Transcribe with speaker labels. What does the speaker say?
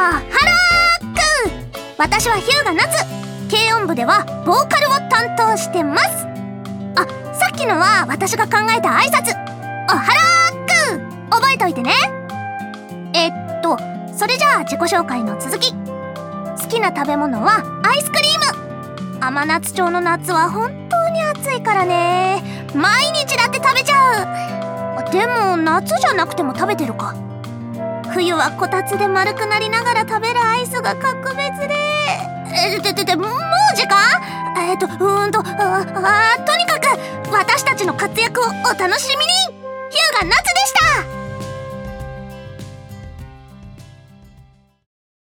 Speaker 1: ハラーク。私は日向夏。軽音部ではボーカルを担当してます。あ、さっきのは私が考えた挨拶。おハラーク覚えといてね。それじゃあ自己紹介の続き。好きな食べ物はアイスクリーム。甘夏町の夏は本当に暑いからね。毎日だって食べちゃう。でも夏じゃなくても食べてるか。冬はこたつで丸くなりながら食べるアイスが格別で。もう時間？とにかく私たちの活躍をお楽しみに。日向夏でした。